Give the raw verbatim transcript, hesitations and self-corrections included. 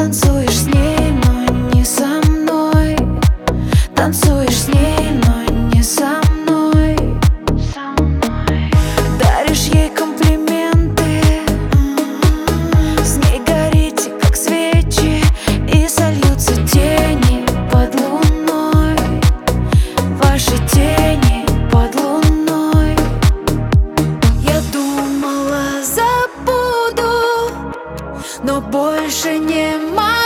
Танцуешь с ней, но не со мной. Танцуешь с ней, но не со мной. Даришь ей комплименты, с ней горите, как свечи, и сольются тени под луной. Ваши тени под луной. Я думала, забуду, но больше не могу.